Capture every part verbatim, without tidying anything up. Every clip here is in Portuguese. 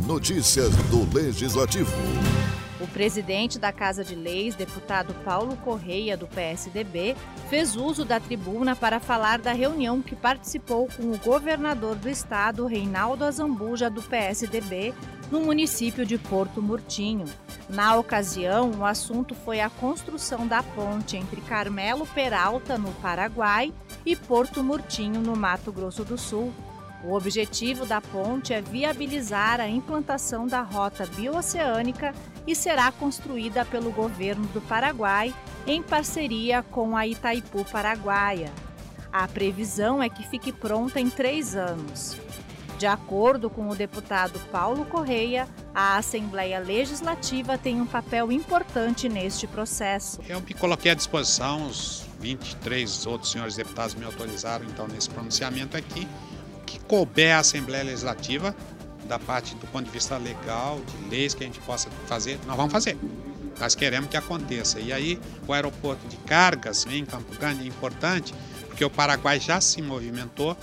Notícias do Legislativo. O presidente da Casa de Leis, deputado Paulo Correia, do P S D B, fez uso da tribuna para falar da reunião que participou com o governador do estado, Reinaldo Azambuja, do P S D B, no município de Porto Murtinho. Na ocasião, o assunto foi a construção da ponte entre Carmelo Peralta, no Paraguai, e Porto Murtinho, no Mato Grosso do Sul. O objetivo da ponte é viabilizar a implantação da rota bioceânica e será construída pelo governo do Paraguai em parceria com a Itaipu Paraguaia. A previsão é que fique pronta em três anos. De acordo com o deputado Paulo Correia, a Assembleia Legislativa tem um papel importante neste processo. Eu me coloquei à disposição, os vinte e três outros senhores deputados me autorizaram então nesse pronunciamento aqui, que couber à Assembleia Legislativa, da parte do ponto de vista legal, de leis que a gente possa fazer, nós vamos fazer. Nós queremos que aconteça. E aí o aeroporto de cargas em Campo Grande é importante, porque o Paraguai já se movimentou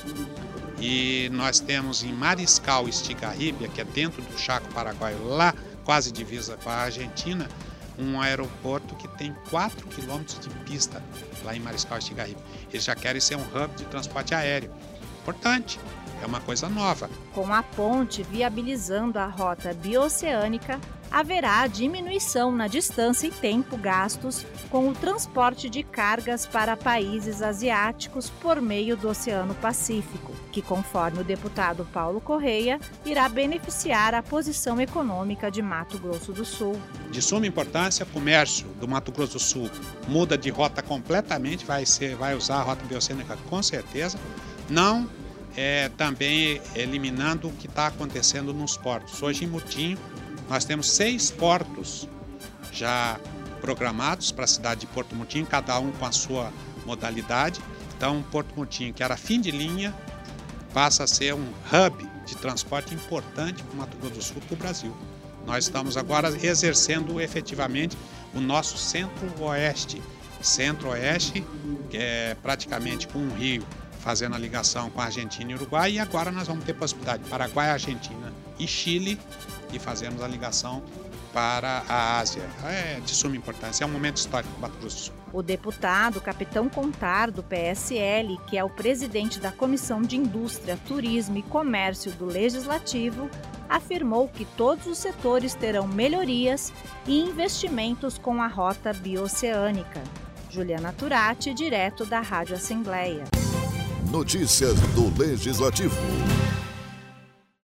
e nós temos em Mariscal Estigarribia, que é dentro do Chaco Paraguaio, lá quase divisa com a Argentina, um aeroporto que tem quatro quilômetros de pista lá em Mariscal Estigarribia. Eles já querem ser um hub de transporte aéreo. Importante, é uma coisa nova. Com a ponte viabilizando a rota bioceânica, haverá diminuição na distância e tempo gastos com o transporte de cargas para países asiáticos por meio do Oceano Pacífico, que, conforme o deputado Paulo Correia, irá beneficiar a posição econômica de Mato Grosso do Sul. De suma importância, o comércio do Mato Grosso do Sul muda de rota completamente, vai, ser, vai usar a rota bioceânica com certeza. Não é, também eliminando o que está acontecendo nos portos. Hoje em Murtinho nós temos seis portos já programados para a cidade de Porto Murtinho, cada um com a sua modalidade. Então, Porto Murtinho, que era fim de linha, passa a ser um hub de transporte importante para o Mato Grosso do Sul e para o Brasil. Nós estamos agora exercendo efetivamente o nosso centro-oeste. Centro-oeste, que é praticamente com o Rio, fazendo a ligação com a Argentina e Uruguai, e agora nós vamos ter possibilidade de Paraguai, Argentina e Chile, e fazemos a ligação para a Ásia. É de suma importância, é um momento histórico do Mato Grosso do Sul. O deputado Capitão Contar, do P S L, que é o presidente da Comissão de Indústria, Turismo e Comércio do Legislativo, afirmou que todos os setores terão melhorias e investimentos com a rota bioceânica. Juliana Turati, direto da Rádio Assembleia. Notícias do Legislativo.